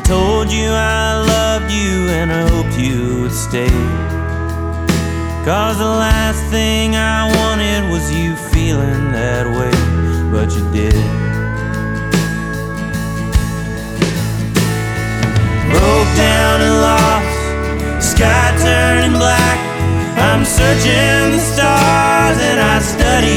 told you I loved you and I hoped you would stay. 'Cause the last thing I wanted was you feeling that way, but you did. Broke down and lost, sky turning black. I'm searching the stars and I study